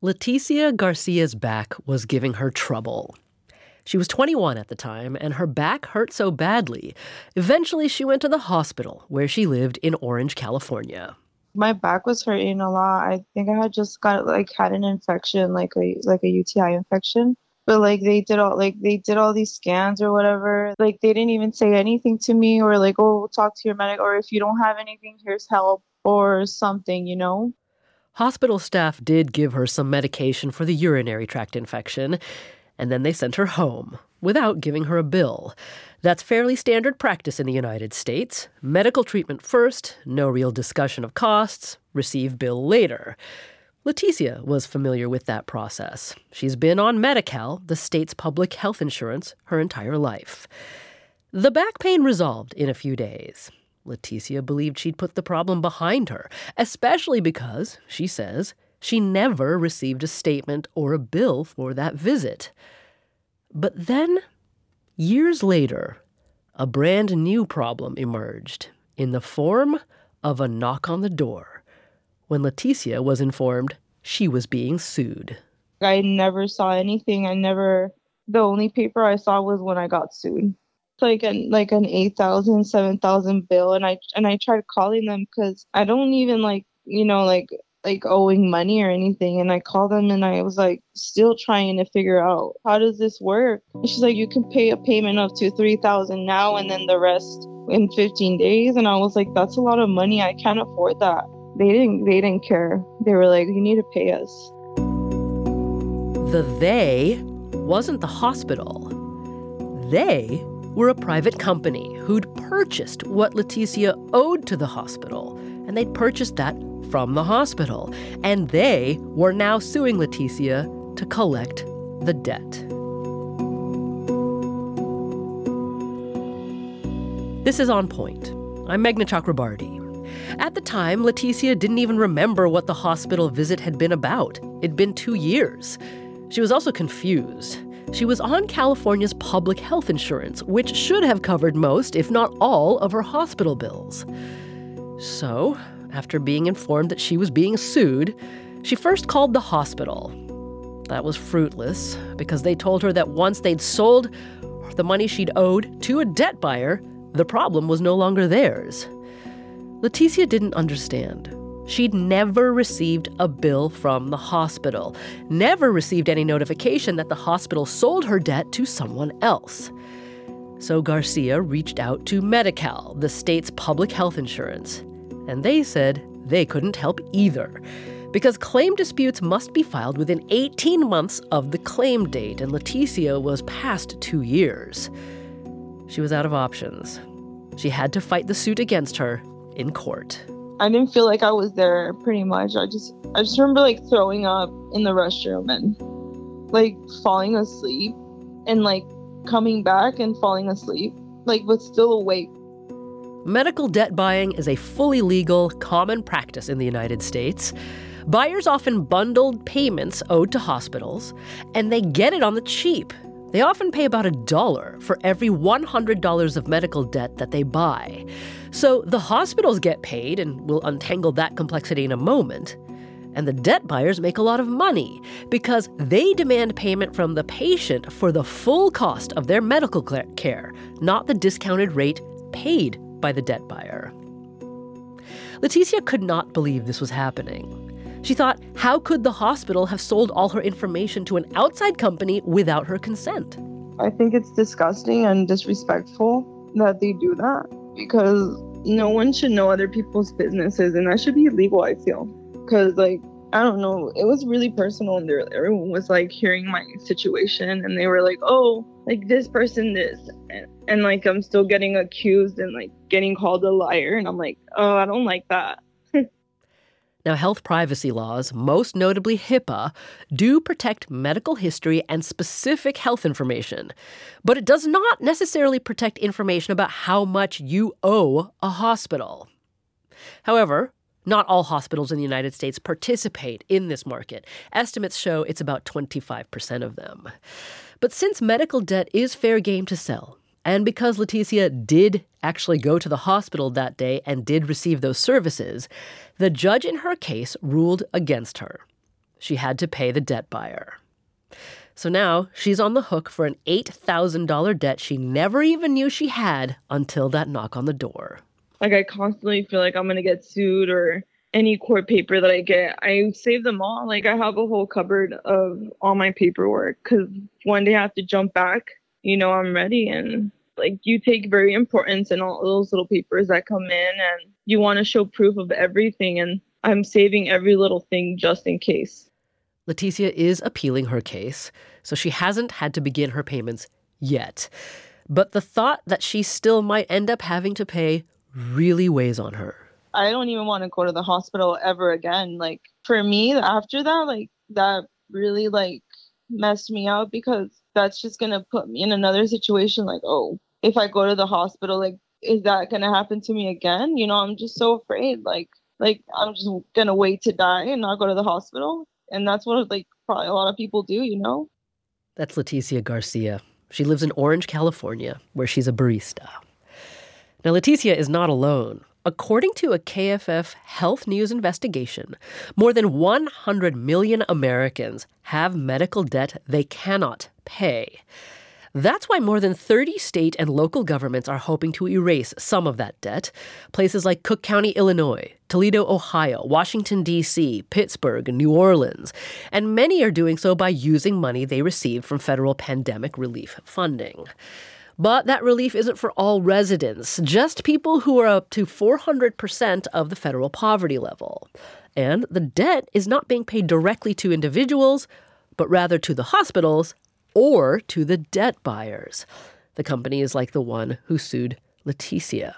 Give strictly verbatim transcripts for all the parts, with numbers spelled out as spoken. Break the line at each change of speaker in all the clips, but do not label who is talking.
Leticia Garcia's back was giving her trouble. She was twenty-one at the time, and her back hurt so badly. Eventually, she went to the hospital where she lived in Orange, California.
My back was hurting a lot. I think I had just got like had an infection, like a like a U T I infection. But like they did all like they did all these scans or whatever. Like they didn't even say anything to me or like, oh, we'll talk to your medic, or if you don't have anything, here's help or something, you know?
Hospital staff did give her some medication for the urinary tract infection, and then they sent her home without giving her a bill. That's fairly standard practice in the United States. Medical treatment first, no real discussion of costs, receive bill later. Leticia was familiar with that process. She's been on Medi-Cal, the state's public health insurance, her entire life. The back pain resolved in a few days. Leticia believed she'd put the problem behind her, especially because, she says, she never received a statement or a bill for that visit. But then, years later, a brand new problem emerged in the form of a knock on the door when Leticia was informed she was being sued.
I never saw anything. I never, the only paper I saw was when I got sued. It's like an like an eight thousand, seven thousand bill, and I and I tried calling them because I don't even like, you know, like like owing money or anything. And I called them and I was like still trying to figure out, how does this work? And she's like, you can pay a payment up to three thousand now and then the rest in fifteen days. And I was like, that's a lot of money. I can't afford that. They didn't they didn't care. They were like, you need to pay us.
The they wasn't the hospital. They were a private company who'd purchased what Leticia owed to the hospital, and they'd purchased that from the hospital. And they were now suing Leticia to collect the debt. This is On Point. I'm Meghna Chakrabarti. At the time, Leticia didn't even remember what the hospital visit had been about. It'd been two years. She was also confused. She was on California's public health insurance, which should have covered most, if not all, of her hospital bills. So, after being informed that she was being sued, she first called the hospital. That was fruitless, because they told her that once they'd sold the money she'd owed to a debt buyer, the problem was no longer theirs. Leticia didn't understand. She'd never received a bill from the hospital, never received any notification that the hospital sold her debt to someone else. So Garcia reached out to Medi-Cal, the state's public health insurance, and they said they couldn't help either, because claim disputes must be filed within eighteen months of the claim date, and Leticia was past two years. She was out of options. She had to fight the suit against her in court.
I didn't feel like I was there pretty much. I just I just remember like throwing up in the restroom and like falling asleep and like coming back and falling asleep, like but still awake.
Medical debt buying is a fully legal, common practice in the United States. Buyers often bundle payments owed to hospitals, and they get it on the cheap. They often pay about a dollar for every one hundred dollars of medical debt that they buy. So the hospitals get paid, and we'll untangle that complexity in a moment. And the debt buyers make a lot of money because they demand payment from the patient for the full cost of their medical care, not the discounted rate paid by the debt buyer. Leticia could not believe this was happening. She thought, how could the hospital have sold all her information to an outside company without her consent?
I think it's disgusting and disrespectful that they do that, because no one should know other people's businesses, and that should be illegal, I feel. Because, like, I don't know, it was really personal, and there, everyone was, like, hearing my situation, and they were like, oh, like, this person this, and, and, like, I'm still getting accused and, like, getting called a liar, and I'm like, oh, I don't like that.
Now, health privacy laws, most notably HIPAA, do protect medical history and specific health information. But it does not necessarily protect information about how much you owe a hospital. However, not all hospitals in the United States participate in this market. Estimates show it's about twenty-five percent of them. But since medical debt is fair game to sell, and because Leticia did actually go to the hospital that day and did receive those services, the judge in her case ruled against her. She had to pay the debt buyer. So now she's on the hook for an eight thousand dollars debt she never even knew she had until that knock on the door.
Like, I constantly feel like I'm going to get sued, or any court paper that I get, I save them all. Like, I have a whole cupboard of all my paperwork, because one day I have to jump back, you know, I'm ready. And like, you take very importance in all those little papers that come in, and you want to show proof of everything. And I'm saving every little thing just in case.
Leticia is appealing her case, so she hasn't had to begin her payments yet. But the thought that she still might end up having to pay really weighs on her.
I don't even want to go to the hospital ever again. Like, for me, after that, like, that really, like, messed me up, because that's just going to put me in another situation. Like, oh, if I go to the hospital, like, is that going to happen to me again? You know, I'm just so afraid. Like, like I'm just going to wait to die and not go to the hospital. And that's what, like, probably a lot of people do, you know?
That's Leticia Garcia. She lives in Orange, California, where she's a barista. Now, Leticia is not alone. According to a K F F Health News investigation, more than one hundred million Americans have medical debt they cannot pay. That's why more than thirty state and local governments are hoping to erase some of that debt. Places like Cook County, Illinois, Toledo, Ohio, Washington, D C, Pittsburgh, and New Orleans. And many are doing so by using money they received from federal pandemic relief funding. But that relief isn't for all residents, just people who are up to four hundred percent of the federal poverty level. And the debt is not being paid directly to individuals, but rather to the hospitals or to the debt buyers. The company is like the one who sued Leticia.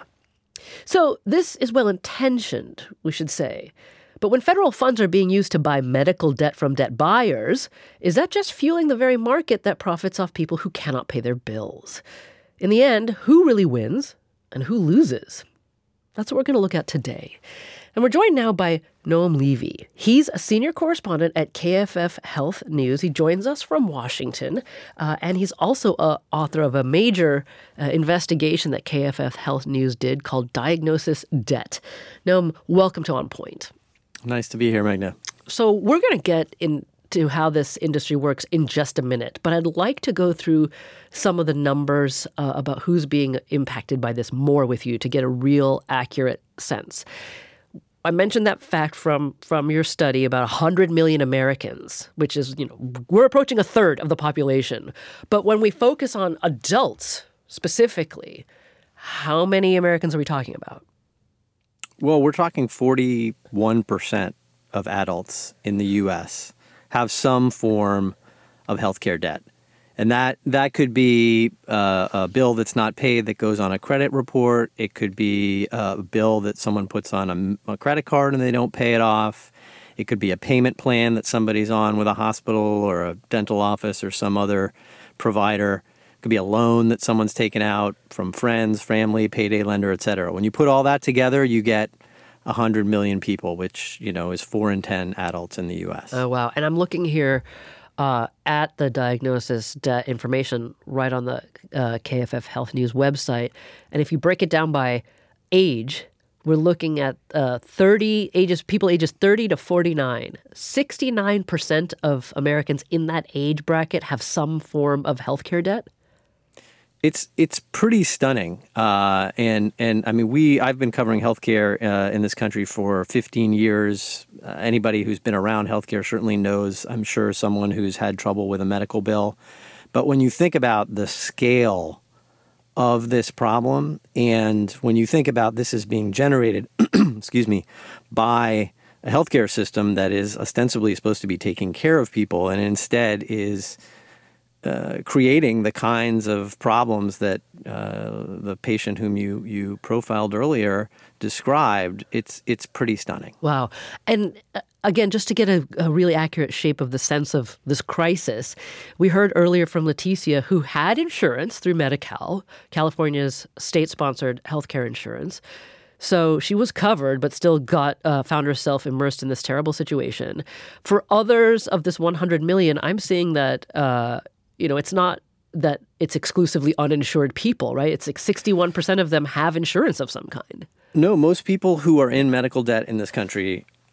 So this is well-intentioned, we should say. But when federal funds are being used to buy medical debt from debt buyers, is that just fueling the very market that profits off people who cannot pay their bills? In the end, who really wins and who loses? That's what we're going to look at today. And we're joined now by Noam Levy. He's a senior correspondent at K F F Health News. He joins us from Washington, uh, and he's also a author of a major uh, investigation that K F F Health News did called Diagnosis Debt. Noam, welcome to On Point.
Nice to be here, Magna.
So we're going to get into how this industry works in just a minute, but I'd like to go through some of the numbers uh, about who's being impacted by this more with you to get a real accurate sense. I mentioned that fact from, from your study about one hundred million Americans, which is, you know, we're approaching a third of the population. But when we focus on adults specifically, how many Americans are we talking about?
Well, we're talking forty-one percent of adults in the U S have some form of healthcare debt. And that, that could be uh, a bill that's not paid that goes on a credit report. It could be a bill that someone puts on a, a credit card and they don't pay it off. It could be a payment plan that somebody's on with a hospital or a dental office or some other provider. It could be a loan that someone's taken out from friends, family, payday lender, et cetera. When you put all that together, you get one hundred million people, which, you know, is four in ten adults in the U S.
Oh, wow. And I'm looking here Uh, at the diagnosis debt information right on the uh, K F F Health News website. And if you break it down by age, we're looking at uh, thirty ages, people ages thirty to forty-nine. sixty-nine percent of Americans in that age bracket have some form of healthcare debt.
It's it's pretty stunning, uh, and and I mean we I've been covering healthcare uh, in this country for fifteen years. Uh, anybody who's been around healthcare certainly knows, I'm sure, someone who's had trouble with a medical bill. But when you think about the scale of this problem, and when you think about this as being generated, excuse me, by a healthcare system that is ostensibly supposed to be taking care of people, and instead is Uh, creating the kinds of problems that uh, the patient whom you, you profiled earlier described, it's it's pretty stunning.
Wow. And uh, again, just to get a, a really accurate shape of the sense of this crisis, we heard earlier from Leticia, who had insurance through Medi-Cal, California's state-sponsored healthcare insurance. So she was covered, but still got uh, found herself immersed in this terrible situation. For others of this one hundred million, I'm seeing that uh, you know, it's not that it's exclusively uninsured people, right? It's like sixty-one percent of them have insurance of some kind.
No, most people who are in medical debt in this country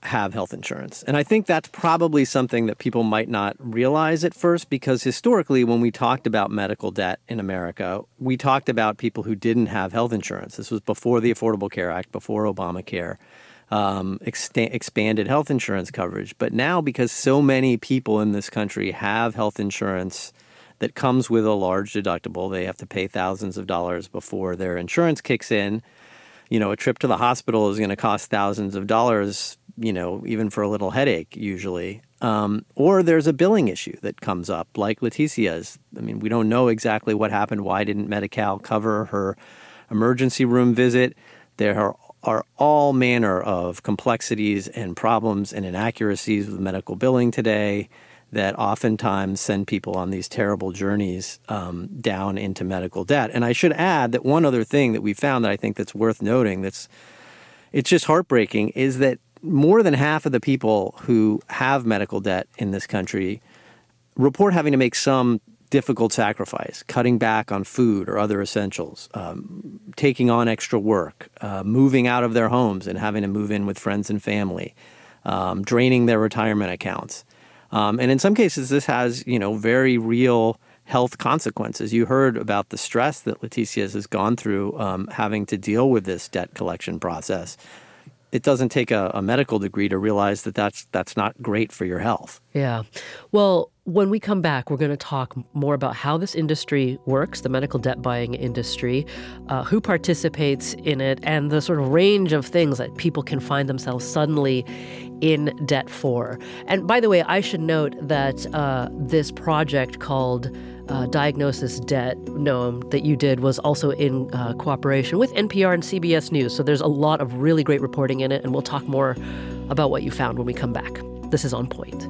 have health insurance. And I think that's probably something that people might not realize at first, because historically, when we talked about medical debt in America, we talked about people who didn't have health insurance. This was before the Affordable Care Act, before Obamacare, um, ex- expanded health insurance coverage. But now, because so many people in this country have health insurance that comes with a large deductible, they have to pay thousands of dollars before their insurance kicks in. You know, a trip to the hospital is going to cost thousands of dollars, you know, even for a little headache usually. Um, or there's a billing issue that comes up, like Leticia's. I mean, we don't know exactly what happened. Why didn't Medi-Cal cover her emergency room visit? There are, are all manner of complexities and problems and inaccuracies with medical billing today that oftentimes send people on these terrible journeys um, down into medical debt. And I should add that one other thing that we found that I think that's worth noting, that's it's just heartbreaking, is that more than half of the people who have medical debt in this country report having to make some difficult sacrifice, cutting back on food or other essentials, um, taking on extra work, uh, moving out of their homes and having to move in with friends and family, um, draining their retirement accounts. Um, and in some cases, this has, you know, very real health consequences. You heard about the stress that Leticia has gone through um, having to deal with this debt collection process. It doesn't take a, a medical degree to realize that that's, that's not great for your health.
Yeah. Well, when we come back, we're going to talk more about how this industry works, the medical debt buying industry, uh, who participates in it, and the sort of range of things that people can find themselves suddenly in debt for. And by the way, I should note that uh, this project called uh, Diagnosis Debt, Noam, that you did was also in uh, cooperation with N P R and C B S News. So there's a lot of really great reporting in it, and we'll talk more about what you found when we come back. This is On Point.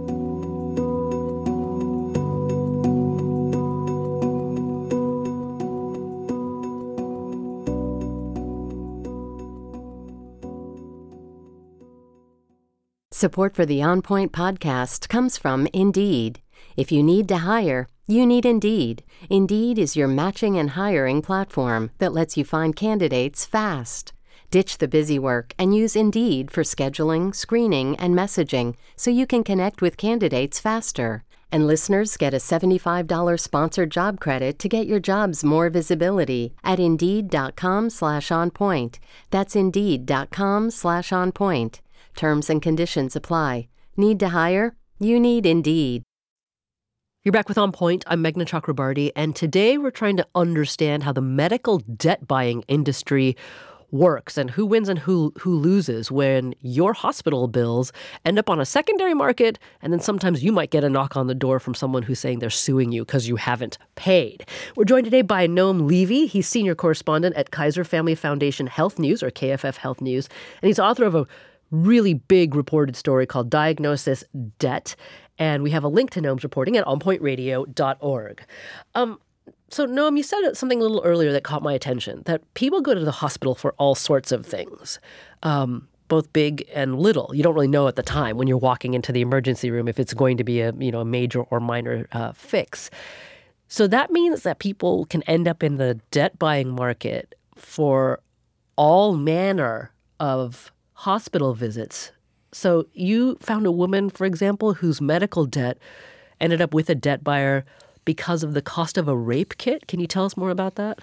Support for the On Point podcast comes from Indeed. If you need to hire, you need Indeed. Indeed is your matching and hiring platform that lets you find candidates fast. Ditch the busy work and use Indeed for scheduling, screening, and messaging so you can connect with candidates faster. And listeners get a seventy-five dollars sponsored job credit to get your jobs more visibility at Indeed.com slash on point. That's Indeed.com slash on point. Terms and conditions apply. Need to hire? You need Indeed.
You're back with On Point. I'm Meghna Chakrabarty, and today we're trying to understand how the medical debt buying industry works and who wins and who who loses when your hospital bills end up on a secondary market, and then sometimes you might get a knock on the door from someone who's saying they're suing you because you haven't paid. We're joined today by Noam Levy. He's senior correspondent at Kaiser Family Foundation Health News, or K F F Health News, and he's author of a really big reported story called Diagnosis Debt. And we have a link to Noam's reporting at on point radio dot org. Um, so, Noam, you said something a little earlier that caught my attention, that people go to the hospital for all sorts of things, um, both big and little. You don't really know at the time when you're walking into the emergency room if it's going to be a, you know, a major or minor uh, fix. So that means that people can end up in the debt-buying market for all manner of hospital visits. So you found a woman, for example, whose medical debt ended up with a debt buyer because of the cost of a rape kit. Can you tell us more about that?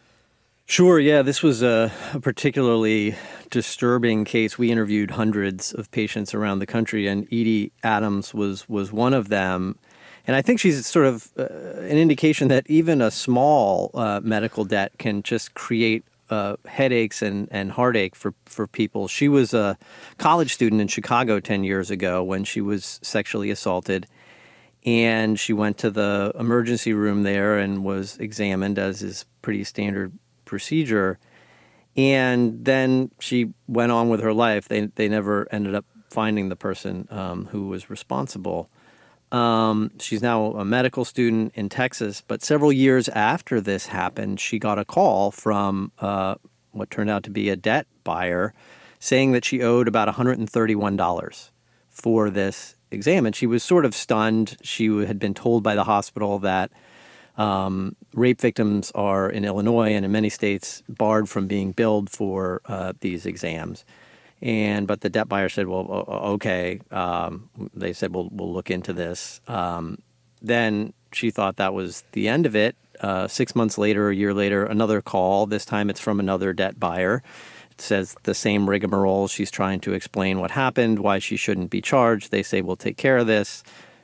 Sure. Yeah, this was a, a particularly disturbing case. We interviewed hundreds of patients around the country, and Edie Adams was was one of them. And I think she's sort of uh, an indication that even a small uh, medical debt can just create Uh, headaches and, and heartache for, for people. She was a college student in Chicago ten years ago when she was sexually assaulted, and she went to the emergency room there and was examined, as is pretty standard procedure. And then she went on with her life. They they never ended up finding the person um, who was responsible. Um, she's now a medical student in Texas, but several years after this happened, she got a call from uh, what turned out to be a debt buyer saying that she owed about one hundred thirty-one dollars for this exam. And she was sort of stunned. She had been told by the hospital that um, rape victims are in Illinois and in many states barred from being billed for uh, these exams. And but the debt buyer said, well, okay. Um, they said, we'll, we'll look into this. Um, then she thought that was the end of it. Uh, six months later, a year later, another call. This time it's from another debt buyer. It says the same rigmarole. She's trying to explain what happened, why she shouldn't be charged. They say, we'll take care of this.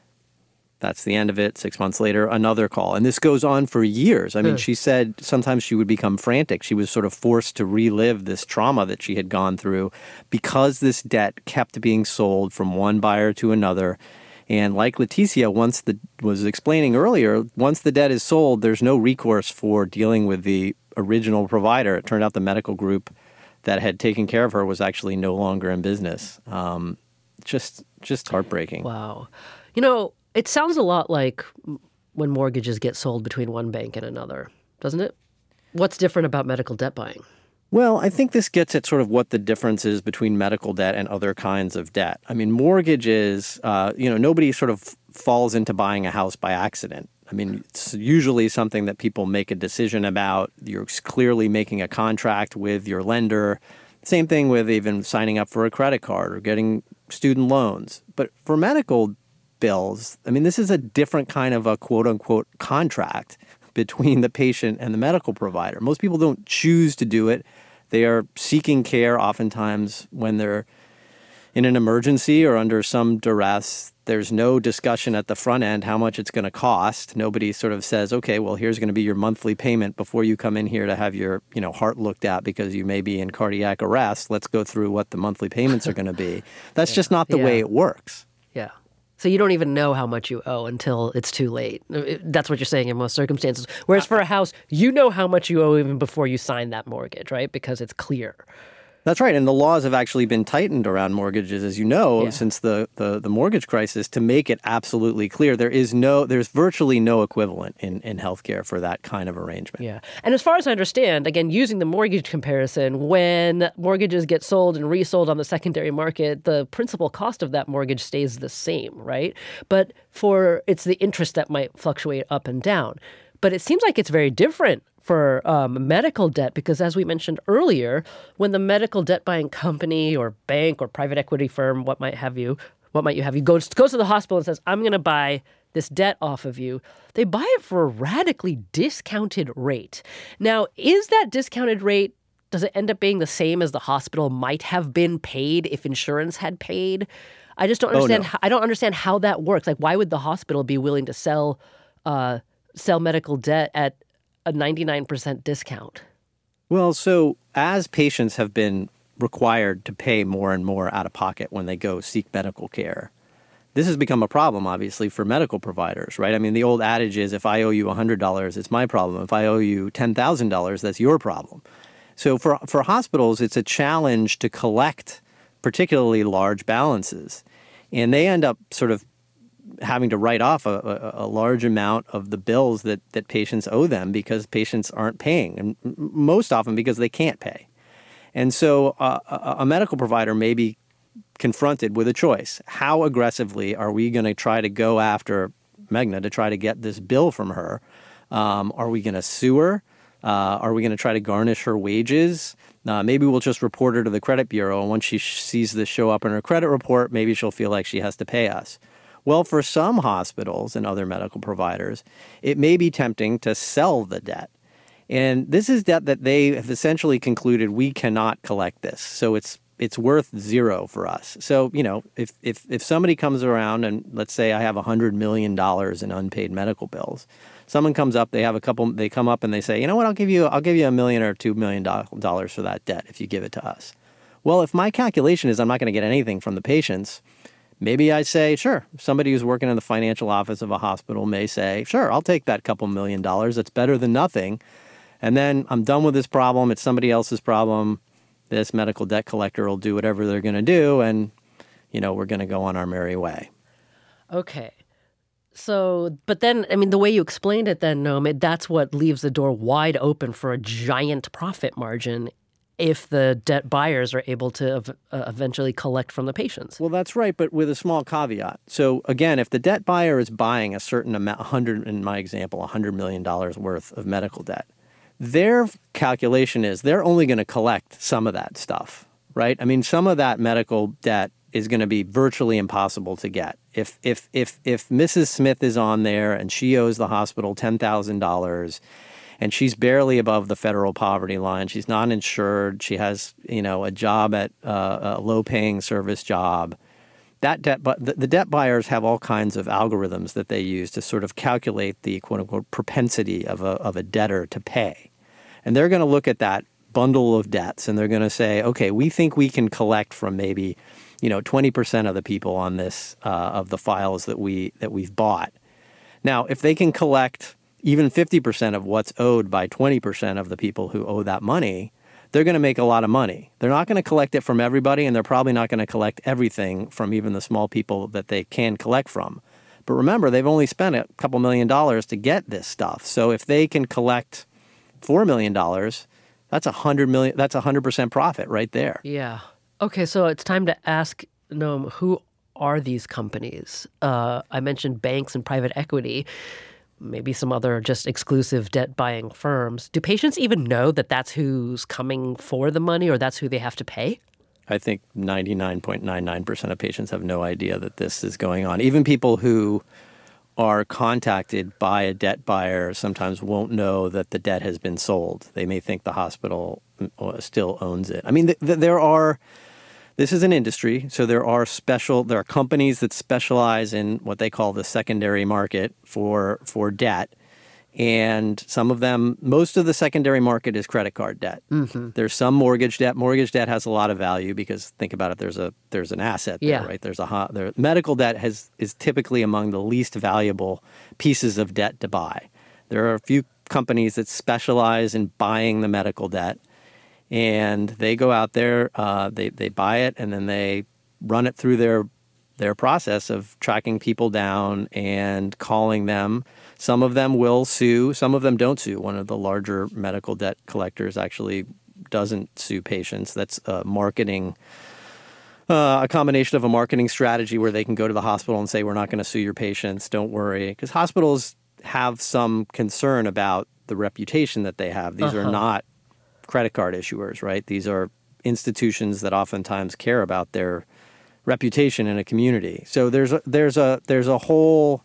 That's the end of it. Six months later, another call. And this goes on for years. I mean, she said sometimes she would become frantic. She was sort of forced to relive this trauma that she had gone through because this debt kept being sold from one buyer to another. And like Leticia once the, was explaining earlier, once the debt is sold, there's no recourse for dealing with the original provider. It turned out the medical group that had taken care of her was actually no longer in business. Um, just, just heartbreaking.
Wow. You know, it sounds a lot like when mortgages get sold between one bank and another, doesn't it? What's different about medical debt buying?
Well, I think this gets at sort of what the difference is between medical debt and other kinds of debt. I mean, mortgages, uh, you know, nobody sort of falls into buying a house by accident. I mean, it's usually something that people make a decision about. You're clearly making a contract with your lender. Same thing with even signing up for a credit card or getting student loans. But for medical bills, I mean, this is a different kind of a quote unquote contract between the patient and the medical provider. Most people don't choose to do it. They are seeking care oftentimes when they're in an emergency or under some duress. There's no discussion at the front end how much it's going to cost. Nobody sort of says, okay, well, here's going to be your monthly payment before you come in here to have your, you know, heart looked at because you may be in cardiac arrest. Let's go through what the monthly payments are going to be. That's yeah. just not the yeah. way it works.
Yeah. So you don't even know how much you owe until it's too late. That's what you're saying in most circumstances. Whereas for a house, you know how much you owe even before you sign that mortgage, right? Because it's clear.
That's right. And the laws have actually been tightened around mortgages, as you know,
Yeah.
since the, the, the mortgage crisis to make it absolutely clear. There is no, there's virtually no equivalent in, in healthcare for that kind of arrangement.
Yeah. And as far as I understand, again, using the mortgage comparison, when mortgages get sold and resold on the secondary market, the principal cost of that mortgage stays the same, right? But for, it's the interest that might fluctuate up and down. But it seems like it's very different for um, medical debt, because as we mentioned earlier, when the medical debt buying company or bank or private equity firm, what might have you, what might you have you, goes, goes to the hospital and says, I'm going to buy this debt off of you, they buy it for a radically discounted rate. Now, is that discounted rate, does it end up being the same as the hospital might have been paid if insurance had paid? I just don't understand.
Oh, no.
how, I don't understand how that works. Like, why would the hospital be willing to sell uh, sell medical debt at a ninety-nine percent discount?
Well, so as patients have been required to pay more and more out of pocket when they go seek medical care, this has become a problem, obviously, for medical providers, right? I mean, the old adage is if I owe you one hundred dollars, it's my problem. If I owe you ten thousand dollars, that's your problem. So for, for hospitals, it's a challenge to collect particularly large balances. And they end up sort of having to write off a, a, a large amount of the bills that, that patients owe them because patients aren't paying, and most often because they can't pay. And so uh, a, a medical provider may be confronted with a choice. How aggressively are we going to try to go after Meghna to try to get this bill from her? Um, are we going to sue her? Uh, are we going to try to garnish her wages? Uh, maybe we'll just report her to the credit bureau, and once she sh- sees this show up in her credit report, maybe she'll feel like she has to pay us. Well, for some hospitals and other medical providers, it may be tempting to sell the debt. And this is debt that they have essentially concluded we cannot collect this. So it's it's worth zero for us. So, you know, if if if somebody comes around and let's say I have one hundred million dollars in unpaid medical bills, someone comes up, they have a couple, they come up and they say, you know what, I'll give you I'll give you a million or two million dollars for that debt if you give it to us. Well, if my calculation is I'm not going to get anything from the patients, maybe I say, sure, somebody who's working in the financial office of a hospital may say, sure, I'll take that couple million dollars. It's better than nothing. And then I'm done with this problem. It's somebody else's problem. This medical debt collector will do whatever they're going to do. And, you know, we're going to go on our merry way.
Okay. So, but then, I mean, the way you explained it then, Noam, that's what leaves the door wide open for a giant profit margin if the debt buyers are able to uh, eventually collect from the patients.
Well, that's right, but with a small caveat. So again, if the debt buyer is buying a certain amount, one hundred, in my example, one hundred million dollars worth of medical debt, their calculation is they're only going to collect some of that stuff right? I mean, some of that medical debt is going to be virtually impossible to get. If if if if Missus Smith is on there and she owes the hospital ten thousand dollars and she's barely above the federal poverty line, she's not insured, she has, you know, a job at uh, a low-paying service job, that debt, but the, the debt buyers have all kinds of algorithms that they use to sort of calculate the quote-unquote propensity of a of a debtor to pay. And they're going to look at that bundle of debts and they're going to say, okay, we think we can collect from maybe, you know, twenty percent of the people on this, uh, of the files that, we, that we've bought. Now, if they can collect even fifty percent of what's owed by twenty percent of the people who owe that money, they're going to make a lot of money. They're not going to collect it from everybody, and they're probably not going to collect everything from even the small people that they can collect from. But remember, they've only spent a couple million dollars to get this stuff. So if they can collect four million dollars, that's a hundred million. That's a hundred percent profit right there.
Yeah. Okay, so it's time to ask Noam, who are these companies? Uh, I mentioned banks and private equity, maybe some other just exclusive debt-buying firms. Do patients even know that that's who's coming for the money or that's who they have to pay?
I think ninety-nine point nine nine percent of patients have no idea that this is going on. Even people who are contacted by a debt buyer sometimes won't know that the debt has been sold. They may think the hospital still owns it. I mean, th- th- there are... This is an industry, so there are special, there are companies that specialize in what they call the secondary market for for debt. And some of them, most of the secondary market is credit card debt. Mm-hmm. There's some mortgage debt. Mortgage debt has a lot of value because think about it, there's a there's an asset there,
yeah.
right? There's a hot, there, medical debt has is typically among the least valuable pieces of debt to buy. There are a few companies that specialize in buying the medical debt. And they go out there, uh, they they buy it, and then they run it through their their process of tracking people down and calling them. Some of them will sue, some of them don't sue. One of the larger medical debt collectors actually doesn't sue patients. That's a marketing, uh, a combination of a marketing strategy where they can go to the hospital and say, we're not going to sue your patients, don't worry. Because hospitals have some concern about the reputation that they have. These uh-huh. are not credit card issuers, right? These are institutions that oftentimes care about their reputation in a community. So there's a, there's a there's a whole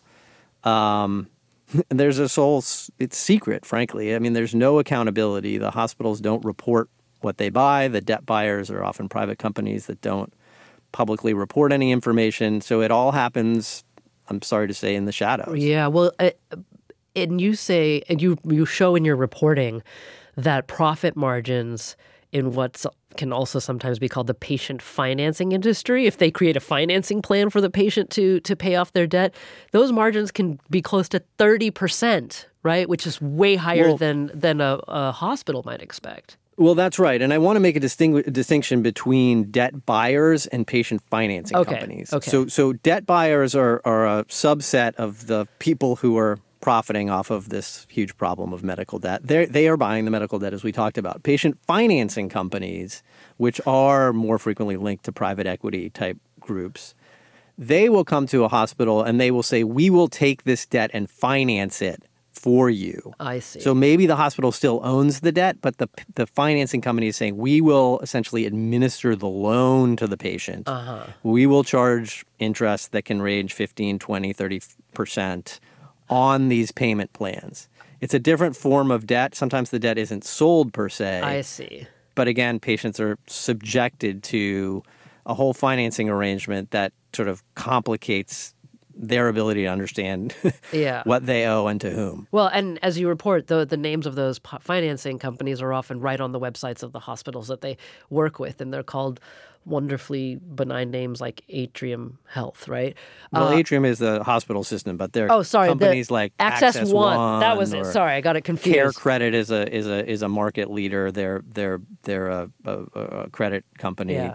um, there's a whole it's secret, frankly. I mean, there's no accountability. The hospitals don't report what they buy. The debt buyers are often private companies that don't publicly report any information. So it all happens, I'm sorry to say, in the shadows.
Yeah, well, uh, and you say, and you you show in your reporting that profit margins in what can also sometimes be called the patient financing industry, if they create a financing plan for the patient to to pay off their debt, those margins can be close to thirty percent, right? Which is way higher well, than than a, a hospital might expect.
Well, that's right. And I want to make a distingu- distinction between debt buyers and patient financing
okay.
companies.
Okay.
So, so debt buyers are, are a subset of the people who are profiting off of this huge problem of medical debt. They they are buying the medical debt, as we talked about. Patient financing companies, which are more frequently linked to private equity type groups, they will come to a hospital and they will say, we will take this debt and finance it for you.
I see.
So maybe the hospital still owns the debt, but the the financing company is saying, we will essentially administer the loan to the patient.
Uh-huh.
We will charge interest that can range fifteen, twenty, thirty percent on these payment plans. It's a different form of debt. Sometimes the debt isn't sold per se.
I see.
But again, patients are subjected to a whole financing arrangement that sort of complicates their ability to understand
yeah.
what they owe and to whom.
Well, and as you report, the the names of those financing companies are often right on the websites of the hospitals that they work with, and they're called wonderfully benign names like Atrium Health, right?
Well,
uh,
Atrium is the hospital system, but they're
oh, sorry,
companies
the
like
Access,
Access
One.
One.
That was it. Sorry, I got it confused.
Care Credit is a is a is a market leader. They're they're they're a, a, a credit company.
Yeah.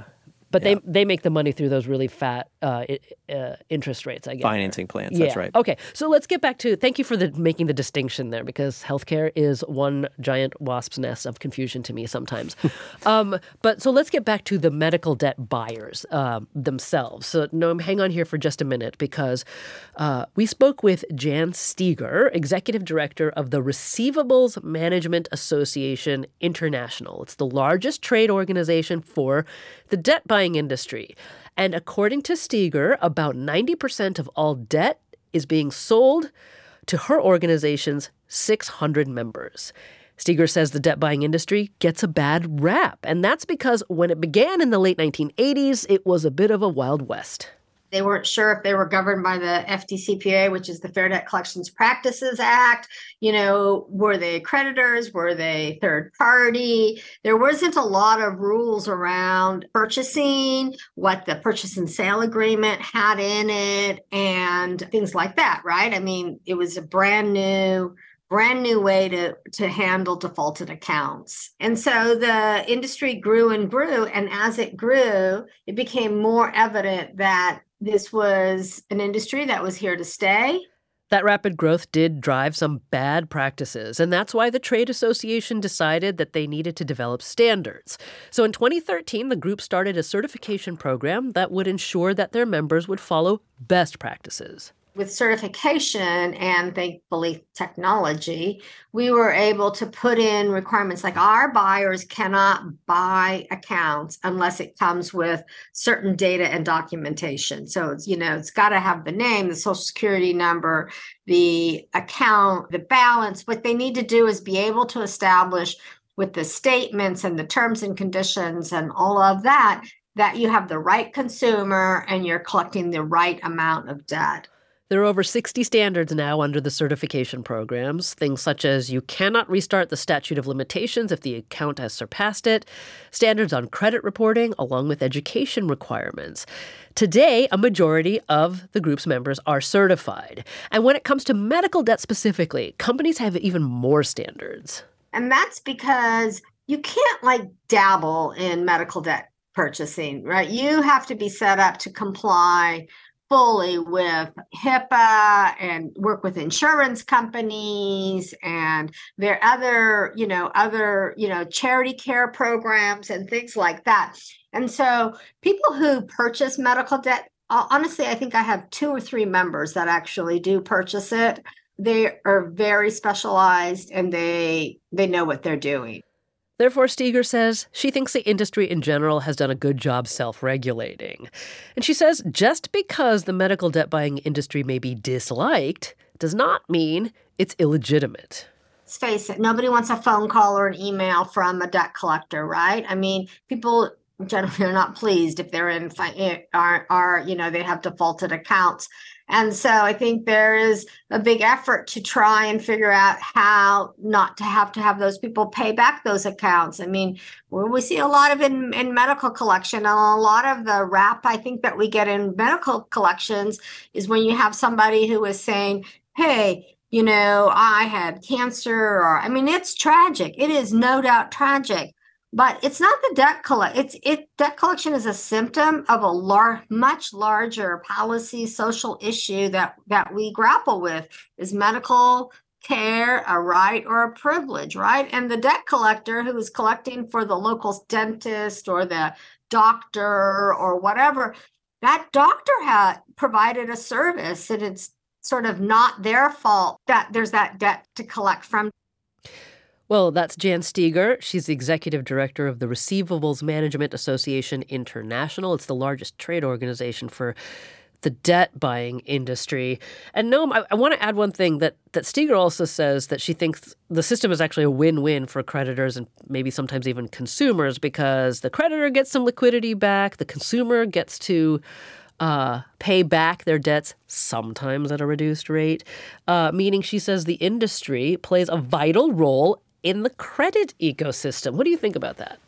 But
Yeah.
they they make the money through those really fat uh, uh, interest rates, I guess.
Financing plans,
Yeah.
that's right.
Okay, so let's get back to, thank you for the making the distinction there, because healthcare is one giant wasp's nest of confusion to me sometimes. um, but so let's get back to the medical debt buyers um, themselves. So Noam, hang on here for just a minute, because uh, we spoke with Jan Steger, Executive Director of the Receivables Management Association International. It's the largest trade organization for the debt buying industry. And according to Steger, about ninety percent of all debt is being sold to her organization's six hundred members. Steger says the debt buying industry gets a bad rap, and that's because when it began in the late nineteen eighties, it was a bit of a Wild West.
They weren't sure if they were governed by the F D C P A, which is the Fair Debt Collections Practices Act. You know, were they creditors? Were they third party? There wasn't a lot of rules around purchasing, what the purchase and sale agreement had in it, and things like that, right? I mean, it was a brand new brand new way to, to handle defaulted accounts. And so the industry grew and grew. And as it grew, it became more evident that this was an industry that was here to stay.
That rapid growth did drive some bad practices, and that's why the trade association decided that they needed to develop standards. So in twenty thirteen, the group started a certification program that would ensure that their members would follow best practices.
With certification and thankfully technology, we were able to put in requirements like our buyers cannot buy accounts unless it comes with certain data and documentation. So it's, you know, it's got to have the name, the social security number, the account, the balance. What they need to do is be able to establish with the statements and the terms and conditions and all of that, that you have the right consumer and you're collecting the right amount of debt.
There are over sixty standards now under the certification programs, things such as you cannot restart the statute of limitations if the account has surpassed it, standards on credit reporting, along with education requirements. Today, a majority of the group's members are certified. And when it comes to medical debt specifically, companies have even more standards.
And that's because you can't like dabble in medical debt purchasing, right? You have to be set up to comply fully with HIPAA and work with insurance companies and their other, you know, other, you know, charity care programs and things like that. And so people who purchase medical debt, honestly, I think I have two or three members that actually do purchase it. They are very specialized and they they know what they're doing.
Therefore, Steger says she thinks the industry in general has done a good job self-regulating. And she says just because the medical debt buying industry may be disliked does not mean it's illegitimate.
Let's face it, nobody wants a phone call or an email from a debt collector, right? I mean, people generally are not pleased if they're in, are, are you know, they have defaulted accounts. And so I think there is a big effort to try and figure out how not to have to have those people pay back those accounts. I mean, we see a lot of in, in medical collection, and a lot of the rap I think that we get in medical collections is when you have somebody who is saying, hey, you know, I had cancer, or I mean, it's tragic. It is no doubt tragic. But it's not the debt collect. It's it. Debt collection is a symptom of a lar- much larger policy, social issue that that we grapple with. Is medical care a right or a privilege, right? And the debt collector who is collecting for the local dentist or the doctor or whatever, that doctor had provided a service, and it's sort of not their fault that there's that debt to collect from.
Well, that's Jan Steger. She's the executive director of the Receivables Management Association International. It's the largest trade organization for the debt buying industry. And Noam, I, I want to add one thing that, that Steger also says that she thinks the system is actually a win-win for creditors and maybe sometimes even consumers, because the creditor gets some liquidity back, the consumer gets to Uh, pay back their debts, sometimes at a reduced rate, uh, meaning she says the industry plays a vital role in the credit ecosystem. What do you think about that?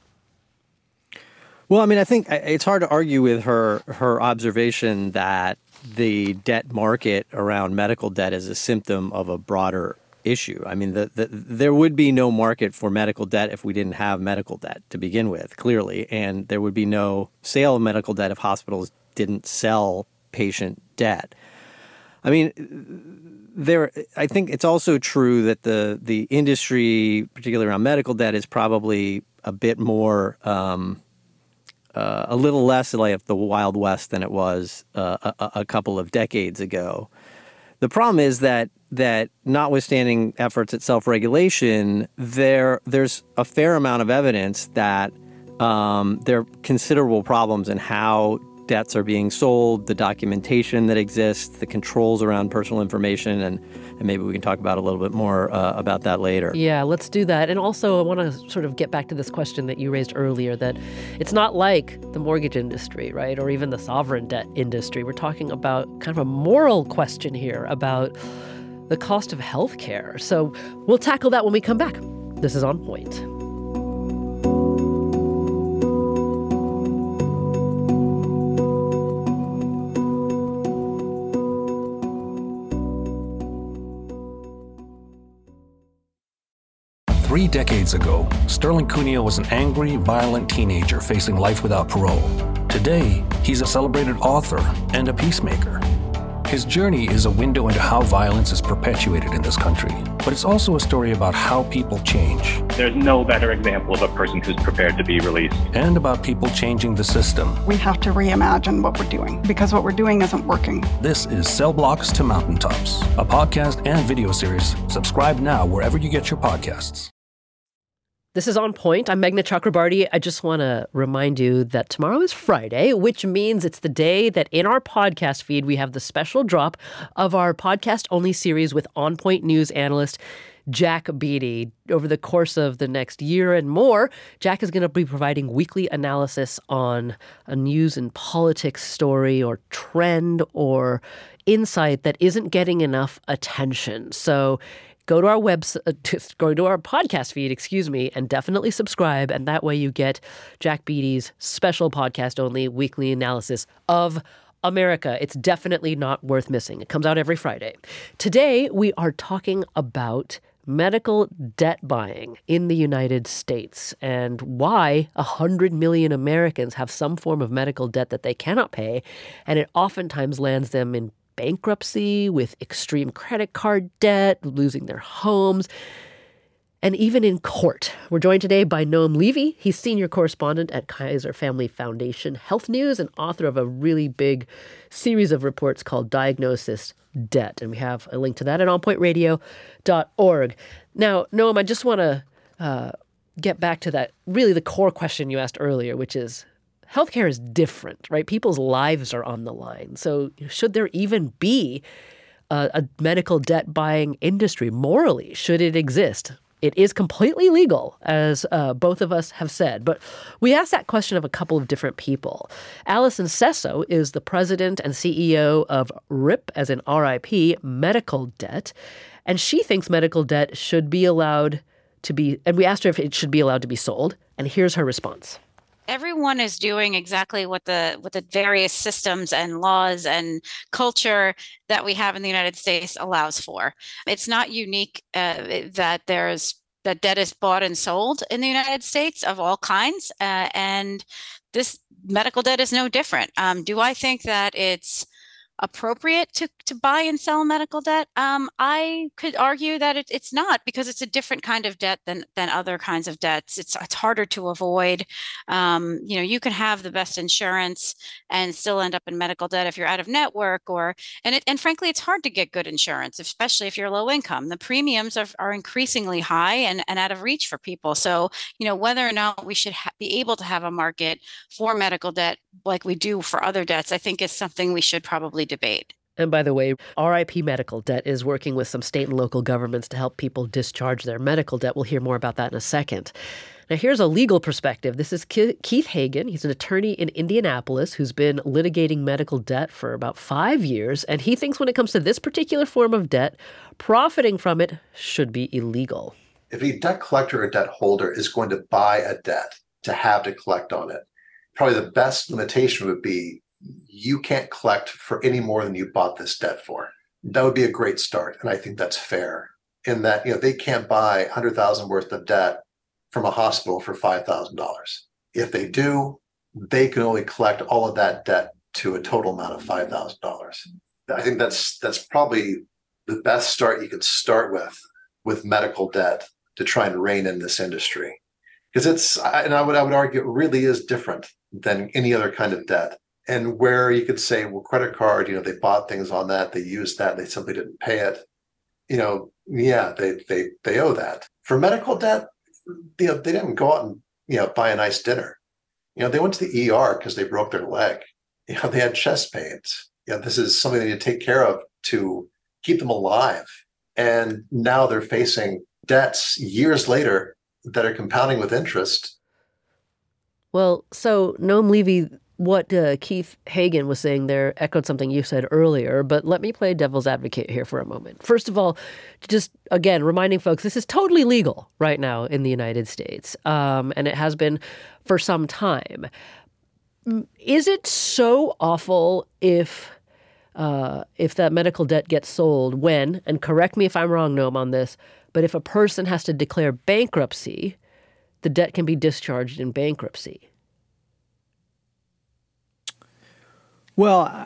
Well, I mean, I think it's hard to argue with her her observation that the debt market around medical debt is a symptom of a broader issue. I mean, the, the, there would be no market for medical debt if we didn't have medical debt to begin with, clearly. And there would be no sale of medical debt if hospitals didn't sell patient debt. I mean, there. I think it's also true that the the industry, particularly around medical debt, is probably a bit more, um, uh, a little less like the Wild West than it was uh, a, a couple of decades ago. The problem is that that notwithstanding efforts at self-regulation, there there's a fair amount of evidence that um, there are considerable problems in how debts are being sold, the documentation that exists, the controls around personal information, and, and maybe we can talk about a little bit more uh, about that later.
Yeah, let's do that. And also, I want to sort of get back to this question that you raised earlier, that it's not like the mortgage industry, right, or even the sovereign debt industry. We're talking about kind of a moral question here about the cost of healthcare. So we'll tackle that when we come back. This is On Point.
Three decades ago, Sterling Cuneo was an angry, violent teenager facing life without parole. Today, he's a celebrated author and a peacemaker. His journey is a window into how violence is perpetuated in this country, but it's also a story about how people change.
There's no better example of a person who's prepared to be released.
And about people changing the system.
We have to reimagine what we're doing, because what we're doing isn't working.
This is Cell Blocks to Mountaintops, a podcast and video series. Subscribe now wherever you get your podcasts.
This is On Point. I'm Meghna Chakrabarti. I just want to remind you that tomorrow is Friday, which means it's the day that in our podcast feed, we have the special drop of our podcast-only series with On Point news analyst Jack Beatty. Over the course of the next year and more, Jack is going to be providing weekly analysis on a news and politics story or trend or insight that isn't getting enough attention. So go to our website, go to our podcast feed, excuse me, and definitely subscribe. And that way you get Jack Beatty's special podcast-only weekly analysis of America. It's definitely not worth missing. It comes out every Friday. Today, we are talking about medical debt buying in the United States and why one hundred million Americans have some form of medical debt that they cannot pay, and it oftentimes lands them in bankruptcy, with extreme credit card debt, losing their homes, and even in court. We're joined today by Noam Levy. He's senior correspondent at Kaiser Family Foundation Health News and author of a really big series of reports called Diagnosis Debt. And we have a link to that at on point radio dot org. Now, Noam, I just want to uh, get back to that, really the core question you asked earlier, which is, healthcare is different, right? People's lives are on the line. So should there even be a, a medical debt buying industry morally? Should it exist? It is completely legal, as uh, both of us have said. But we asked that question of a couple of different people. Alison Sesso is the president and C E O of R I P, as in R I P, Medical Debt. And she thinks medical debt should be allowed to be, and we asked her if it should be allowed to be sold. And here's her response.
Everyone is doing exactly what the what the various systems and laws and culture that we have in the United States allows for. It's not unique uh, that there's that debt is bought and sold in the United States of all kinds, uh, and this medical debt is no different. Um, do I think that it's appropriate to, to buy and sell medical debt? Um, I could argue that it, it's not, because it's a different kind of debt than than other kinds of debts. It's it's harder to avoid. Um, you know, you can have the best insurance and still end up in medical debt if you're out of network, or and it, and frankly, it's hard to get good insurance, especially if you're low income. The premiums are, are increasingly high and, and out of reach for people. So, you know, whether or not we should ha- be able to have a market for medical debt like we do for other debts, I think is something we should probably debate.
And by the way, R I P Medical Debt is working with some state and local governments to help people discharge their medical debt. We'll hear more about that in a second. Now, here's a legal perspective. This is Keith Hagan. He's an attorney in Indianapolis who's been litigating medical debt for about five years. And he thinks when it comes to this particular form of debt, profiting from it should be illegal.
If a debt collector or debt holder is going to buy a debt to have to collect on it, probably the best limitation would be you can't collect for any more than you bought this debt for. That would be a great start, and I think that's fair. in that, you know, they can't buy one hundred thousand dollars worth of debt from a hospital for five thousand dollars. If they do, they can only collect all of that debt to a total amount of five thousand dollars. I think that's that's probably the best start you could start with, with medical debt to try and rein in this industry. Because it's, and I would, I would argue it really is different than any other kind of debt. And where you could say, well, credit card, you know, they bought things on that, they used that, they simply didn't pay it. You know, yeah, they they they owe that. For medical debt, you know, they didn't go out and, you know, buy a nice dinner. You know, they went to the E R because they broke their leg. You know, they had chest pains. You know, this is something they need to take care of to keep them alive. And now they're facing debts years later that are compounding with interest.
Well, so Noam Levy, what uh, Keith Hagan was saying there echoed something you said earlier, but let me play devil's advocate here for a moment. First of all, just again, reminding folks, this is totally legal right now in the United States, um, and it has been for some time. Is it so awful if uh, if that medical debt gets sold when, and correct me if I'm wrong, Noam, on this, but if a person has to declare bankruptcy, the debt can be discharged in bankruptcy?
Well,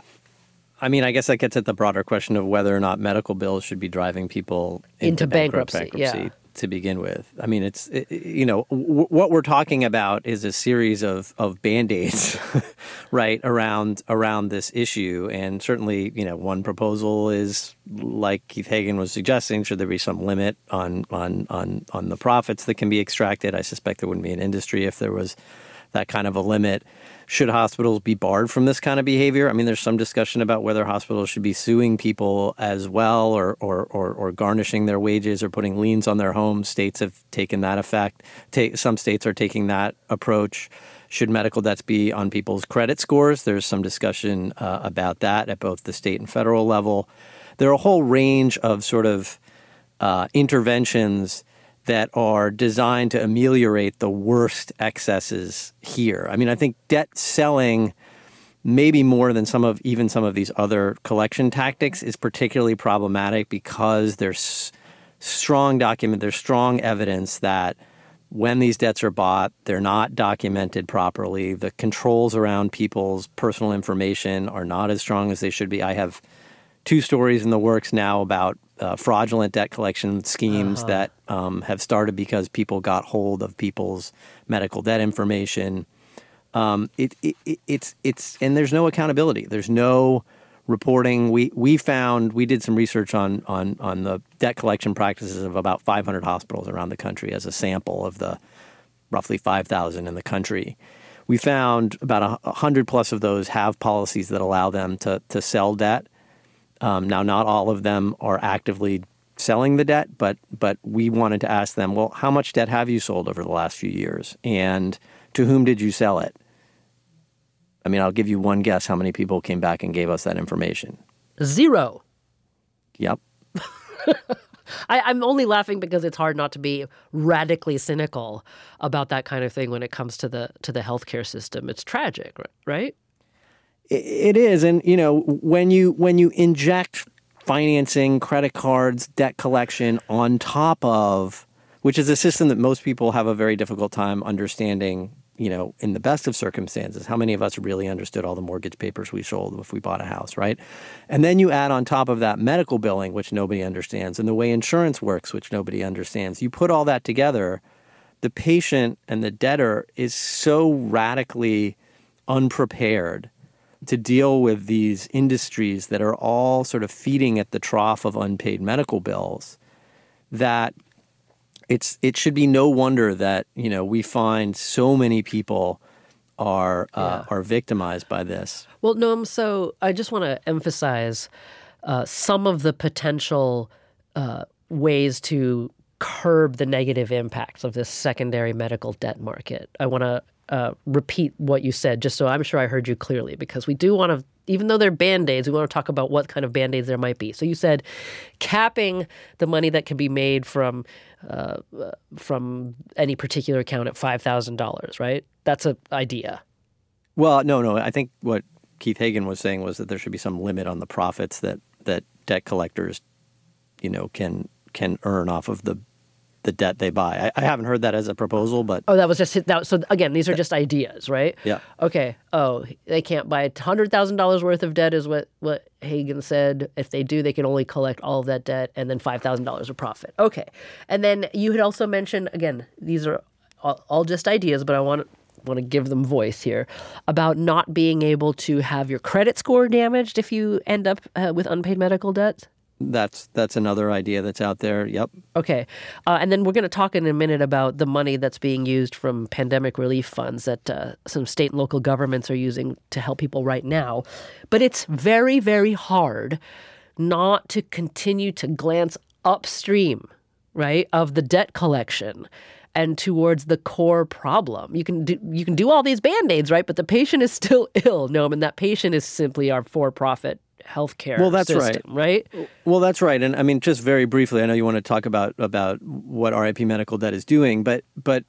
I mean, I guess that gets at the broader question of whether or not medical bills should be driving people into,
into bankruptcy,
bankruptcy
yeah.
to begin with. I mean, it's, it, you know, w- what we're talking about is a series of, of Band-Aids, right, around around this issue. And certainly, you know, one proposal is, like Keith Hagan was suggesting, should there be some limit on, on, on, on the profits that can be extracted? I suspect there wouldn't be an industry if there was that kind of a limit. Should hospitals be barred from this kind of behavior? I mean, there's some discussion about whether hospitals should be suing people as well, or or or, or garnishing their wages or putting liens on their homes. States have taken that effect. Ta- some states are taking that approach. Should medical debts be on people's credit scores? There's some discussion uh, about that at both the state and federal level. There are a whole range of sort of uh, interventions that are designed to ameliorate the worst excesses here. I mean, I think debt selling, maybe more than some of even some of these other collection tactics, is particularly problematic because there's strong document, there's strong evidence that when these debts are bought, they're not documented properly. The controls around people's personal information are not as strong as they should be. I have two stories in the works now about Uh, fraudulent debt collection schemes uh-huh. that um, have started because people got hold of people's medical debt information. Um, it, it, it, it's it's and there's no accountability. There's no reporting. We we found we did some research on on on the debt collection practices of about five hundred hospitals around the country as a sample of the roughly five thousand in the country. We found about a hundred plus of those have policies that allow them to to sell debt. Um, now, not all of them are actively selling the debt, but but we wanted to ask them, well, how much debt have you sold over the last few years? And to whom did you sell it? I mean, I'll give you one guess how many people came back and gave us that information.
Zero.
Yep.
I, I'm only laughing because it's hard not to be radically cynical about that kind of thing when it comes to the to the healthcare system. It's tragic, right?
It is. And, you know, when you when you inject financing, credit cards, debt collection on top of, which is a system that most people have a very difficult time understanding, you know, in the best of circumstances. How many of us really understood all the mortgage papers we sold if we bought a house, right? And then you add on top of that medical billing, which nobody understands, and the way insurance works, which nobody understands. You put all that together, the patient and the debtor is so radically unprepared to deal with these industries that are all sort of feeding at the trough of unpaid medical bills, that it's it should be no wonder that, you know, we find so many people are uh, yeah. are victimized by this.
Well, Noam, so I just want to emphasize uh, some of the potential uh, ways to curb the negative impacts of this secondary medical debt market. I want to Uh, repeat what you said, just so I'm sure I heard you clearly, because we do want to, even though they're Band-Aids, we want to talk about what kind of Band-Aids there might be. So you said capping the money that can be made from uh, from any particular account at five thousand dollars, right? That's an idea.
Well, no, no. I think what Keith Hagan was saying was that there should be some limit on the profits that, that debt collectors, you know, can can earn off of the the debt they buy. I, I haven't heard that as a proposal, but
Oh, that was just that. So again, these are just ideas, right?
Yeah.
Okay. Oh, they can't buy one hundred thousand dollars worth of debt is what, what Hagan said. If they do, they can only collect all of that debt and then five thousand dollars of profit. Okay. And then you had also mentioned, again, these are all, all just ideas, but I want to want to give them voice here, about not being able to have your credit score damaged if you end up uh, with unpaid medical debt.
That's that's another idea that's out there. Yep.
Okay. Uh, and then we're going to talk in a minute about the money that's being used from pandemic relief funds that uh, some state and local governments are using to help people right now. But it's very, very hard not to continue to glance upstream, right, of the debt collection and towards the core problem. You can do you can do all these Band-Aids, right? But the patient is still ill. No, I mean, that patient is simply our for-profit healthcare
well, that's
system,
right.
right?
Well, that's right. And I mean, just very briefly, I know you want to talk about about what R I P medical debt is doing, but but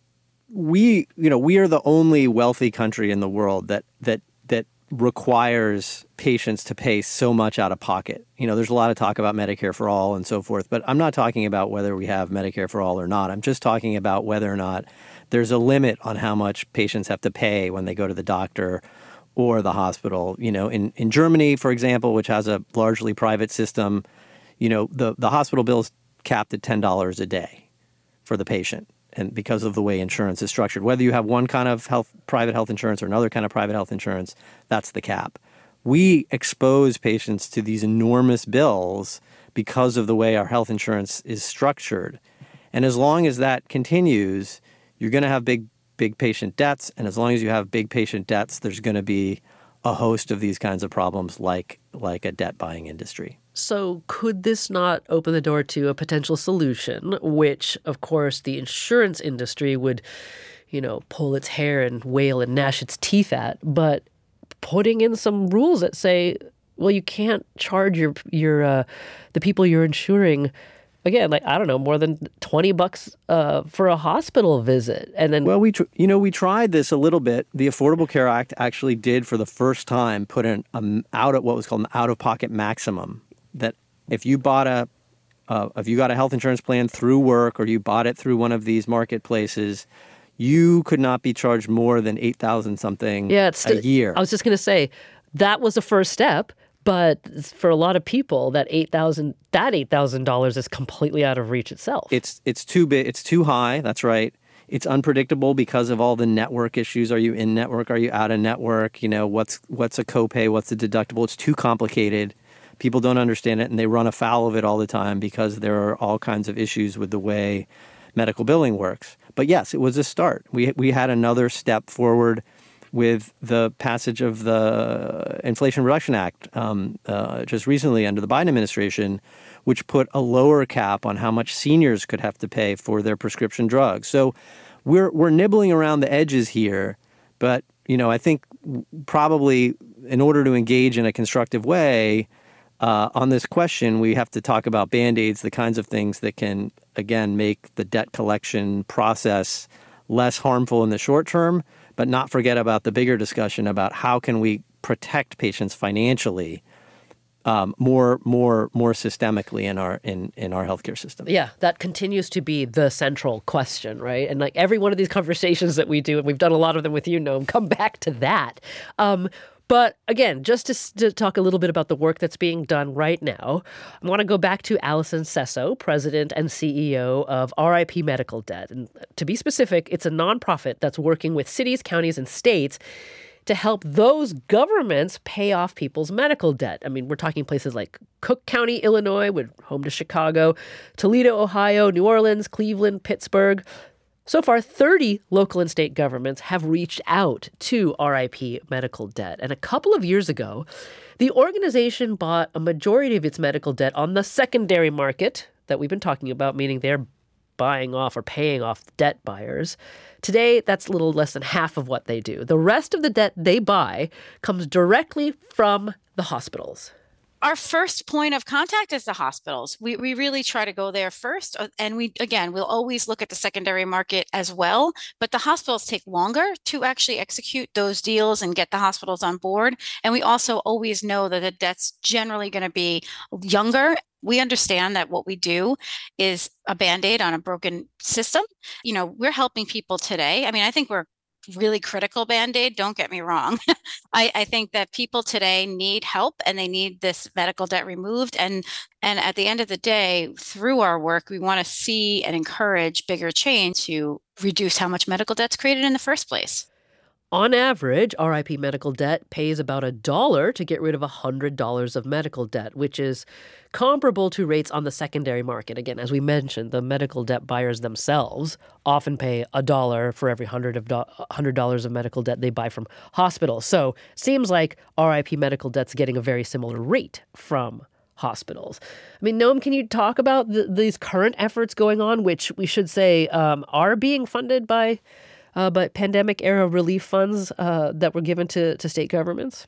we, you know, we are the only wealthy country in the world that that that requires patients to pay so much out of pocket. You know, there's a lot of talk about Medicare for all and so forth, but I'm not talking about whether we have Medicare for all or not. I'm just talking about whether or not there's a limit on how much patients have to pay when they go to the doctor or the hospital. You know, in, in Germany, for example, which has a largely private system, you know, the, the hospital bill is capped at ten dollars a day for the patient. And because of the way insurance is structured, whether you have one kind of health, private health insurance or another kind of private health insurance, that's the cap. We expose patients to these enormous bills because of the way our health insurance is structured. And as long as that continues, you're going to have big big patient debts. And as long as you have big patient debts, there's going to be a host of these kinds of problems like like a debt buying industry.
So could this not open the door to a potential solution, which, of course, the insurance industry would, you know, pull its hair and wail and gnash its teeth at, but putting in some rules that say, well, you can't charge your your uh, the people you're insuring, again, like, I don't know, more than twenty bucks uh, for a hospital visit. And then,
well, we, tr- you know, we tried this a little bit. The Affordable Care Act actually did for the first time put an um, out at what was called an out-of-pocket maximum, that if you bought a, uh, if you got a health insurance plan through work or you bought it through one of these marketplaces, you could not be charged more than eight thousand something
yeah, it's st-
a year.
I was just going to say that was the first step. But for a lot of people, that eight thousand that eight thousand dollars is completely out of reach itself.
It's it's too big. It's too high. That's right. It's unpredictable because of all the network issues. Are you in network? Are you out of network? You know, what's what's a copay? What's a deductible? It's too complicated. People don't understand it, and they run afoul of it all the time because there are all kinds of issues with the way medical billing works. But yes, it was a start. We we had another step forward with the passage of the Inflation Reduction Act um, uh, just recently under the Biden administration, which put a lower cap on how much seniors could have to pay for their prescription drugs. So we're we're nibbling around the edges here, but you know, I think probably in order to engage in a constructive way uh, on this question, we have to talk about Band-Aids, the kinds of things that can, again, make the debt collection process less harmful in the short term, but not forget about the bigger discussion about how can we protect patients financially um, more, more, more systemically in our in, in our healthcare system.
Yeah, that continues to be the central question, right? And like every one of these conversations that we do, and we've done a lot of them with you, Noam, come back to that. Um, But again, just to, to talk a little bit about the work that's being done right now, I want to go back to Allison Sesso, President and C E O of R I P Medical Debt. And to be specific, it's a nonprofit that's working with cities, counties, and states to help those governments pay off people's medical debt. I mean, we're talking places like Cook County, Illinois, with home to Chicago, Toledo, Ohio, New Orleans, Cleveland, Pittsburgh. So far, thirty local and state governments have reached out to R I P Medical Debt. And a couple of years ago, the organization bought a majority of its medical debt on the secondary market that we've been talking about, meaning they're buying off or paying off debt buyers. Today, that's a little less than half of what they do. The rest of the debt they buy comes directly from the hospitals.
Our first point of contact is the hospitals. We we really try to go there first. And we, again, we'll always look at the secondary market as well. But the hospitals take longer to actually execute those deals and get the hospitals on board. And we also always know that the debt's generally going to be younger. We understand that what we do is a Band-Aid on a broken system. You know, we're helping people today. I mean, I think we're really critical Band-Aid, don't get me wrong. I, I think that people today need help and they need this medical debt removed. And, and at the end of the day, through our work, we want to see and encourage bigger change to reduce how much medical debt's created in the first place.
On average, R I P Medical Debt pays about a dollar to get rid of one hundred dollars of medical debt, which is comparable to rates on the secondary market. Again, as we mentioned, the medical debt buyers themselves often pay a dollar for every one hundred dollars of medical debt they buy from hospitals. So seems like R I P Medical Debt's getting a very similar rate from hospitals. I mean, Noam, can you talk about the, these current efforts going on, which we should say um, are being funded by Uh, but pandemic-era relief funds uh, that were given to, to state governments?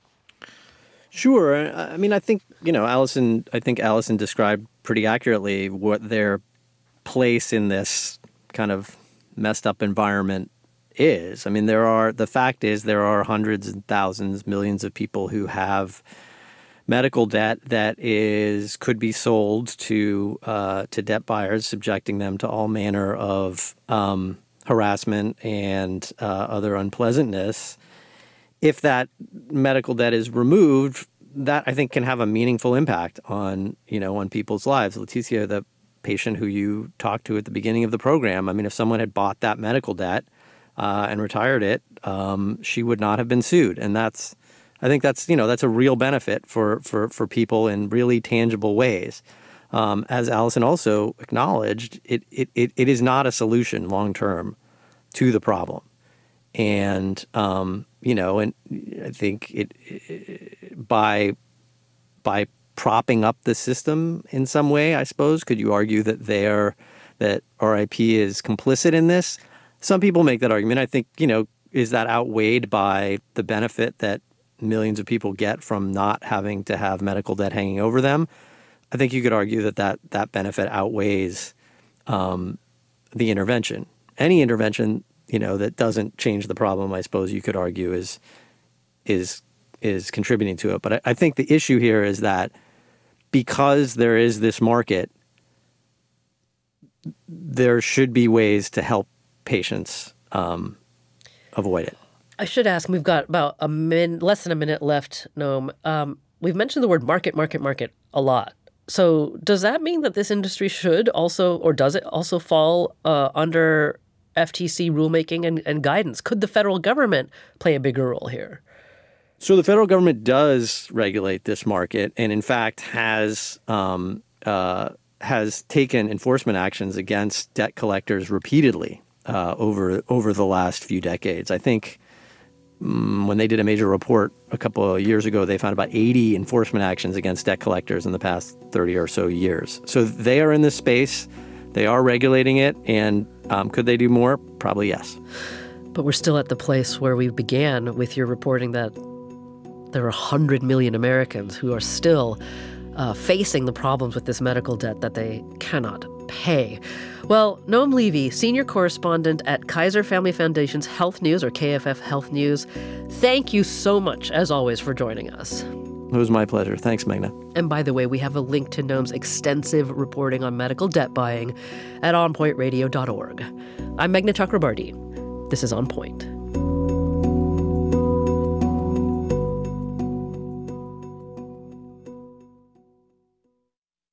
Sure. I mean, I think, you know, Allison, I think Allison described pretty accurately what their place in this kind of messed up environment is. I mean, there are, the fact is there are hundreds and thousands, millions of people who have medical debt that is, could be sold to, uh, to debt buyers, subjecting them to all manner of, um, harassment and uh, other unpleasantness. If that medical debt is removed, that I think can have a meaningful impact on, you know, on people's lives. Leticia, the patient who you talked to at the beginning of the program, I mean, if someone had bought that medical debt uh, and retired it, um, she would not have been sued. And that's, I think that's, you know, that's a real benefit for, for, for people in really tangible ways. Um, as Allison also acknowledged, it, it, it, it is not a solution long-term to the problem. And, um, you know, and I think it, it by by propping up the system in some way, I suppose, could you argue that they're, that R I P is complicit in this? Some people make that argument. I think, you know, is that outweighed by the benefit that millions of people get from not having to have medical debt hanging over them? I think you could argue that that, that benefit outweighs um, the intervention. Any intervention, you know, that doesn't change the problem, I suppose you could argue is is is contributing to it. But I, I think the issue here is that because there is this market, there should be ways to help patients um, avoid it.
I should ask, we've got about a min, less than a minute left, Noam. Um, we've mentioned the word market, market, market a lot. So does that mean that this industry should also, or does it also fall uh, under F T C rulemaking and, and guidance? Could the federal government play a bigger role here?
So the federal government does regulate this market and, in fact, has um, uh, has taken enforcement actions against debt collectors repeatedly uh, over over the last few decades. I think um, when they did a major report a couple of years ago, they found about eighty enforcement actions against debt collectors in the past thirty or so years. So they are in this space. They are regulating it. And um, could they do more? Probably yes.
But we're still at the place where we began with your reporting that there are one hundred million Americans who are still uh, facing the problems with this medical debt that they cannot pay. Well, Noam Levy, senior correspondent at Kaiser Family Foundation's Health News, or K F F Health News, thank you so much, as always, for joining us.
It was my pleasure. Thanks, Meghna.
And by the way, we have a link to Noam's extensive reporting on medical debt buying at on point radio dot org. I'm Meghna Chakrabarti. This is On Point.